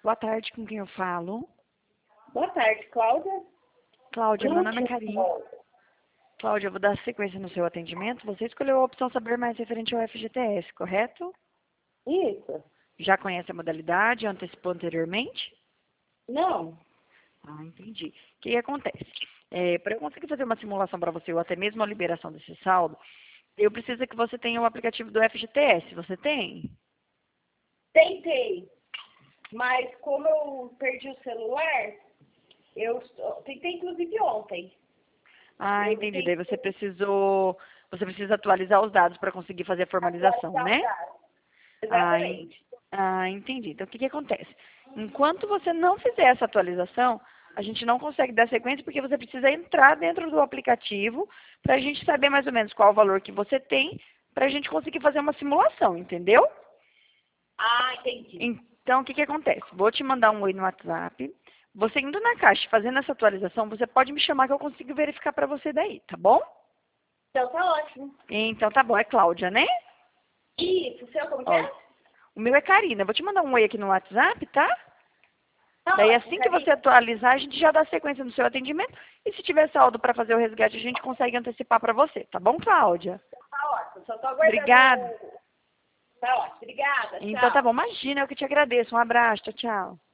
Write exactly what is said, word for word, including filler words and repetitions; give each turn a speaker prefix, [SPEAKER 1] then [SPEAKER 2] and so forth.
[SPEAKER 1] Boa tarde, com quem eu falo?
[SPEAKER 2] Boa tarde, Cláudia.
[SPEAKER 1] Cláudia, meu nome é Karine. Cláudia, eu vou dar sequência no seu atendimento. Você escolheu a opção saber mais referente ao F G T S, correto?
[SPEAKER 2] Isso.
[SPEAKER 1] Já conhece a modalidade, antecipou anteriormente?
[SPEAKER 2] Não.
[SPEAKER 1] Ah, entendi. O que acontece? É, para eu conseguir fazer uma simulação para você, ou até mesmo a liberação desse saldo, eu preciso que você tenha o aplicativo do F G T S. Você tem?
[SPEAKER 2] Tentei, mas como eu perdi o celular, eu tentei inclusive ontem.
[SPEAKER 1] Ah,
[SPEAKER 2] Eu
[SPEAKER 1] entendi.
[SPEAKER 2] tentei
[SPEAKER 1] Daí você precisou, você precisa atualizar os dados para conseguir fazer a formalização,
[SPEAKER 2] atualizar
[SPEAKER 1] né?
[SPEAKER 2] os dados.
[SPEAKER 1] Ah, en-
[SPEAKER 2] Exatamente.
[SPEAKER 1] ah, entendi. Então, o que que acontece? Enquanto você não fizer essa atualização, a gente não consegue dar sequência porque você precisa entrar dentro do aplicativo para a gente saber mais ou menos qual o valor que você tem para a gente conseguir fazer uma simulação, entendeu?
[SPEAKER 2] Ah, entendi.
[SPEAKER 1] Então, o que que acontece? Vou te mandar um oi no WhatsApp. Você indo na caixa fazendo essa atualização, você pode me chamar que eu consigo verificar para você daí, tá bom?
[SPEAKER 2] Então tá ótimo.
[SPEAKER 1] Então, tá bom. É Cláudia, né?
[SPEAKER 2] Isso, o seu como que
[SPEAKER 1] Ó,
[SPEAKER 2] é?
[SPEAKER 1] o meu é Karina. Vou te mandar um oi aqui no WhatsApp, tá?
[SPEAKER 2] Tá
[SPEAKER 1] Daí,
[SPEAKER 2] ótimo,
[SPEAKER 1] assim que você
[SPEAKER 2] Karine.
[SPEAKER 1] atualizar, a gente já dá sequência no seu atendimento. E se tiver saldo para fazer o resgate, a gente consegue antecipar para você. Tá bom, Cláudia?
[SPEAKER 2] Tá ótimo. Só tô aguardando.
[SPEAKER 1] Obrigada.
[SPEAKER 2] Tá ótimo. Obrigada.
[SPEAKER 1] Então, tá
[SPEAKER 2] Tchau.
[SPEAKER 1] bom. Imagina, eu que te agradeço. Um abraço. Tchau, tchau.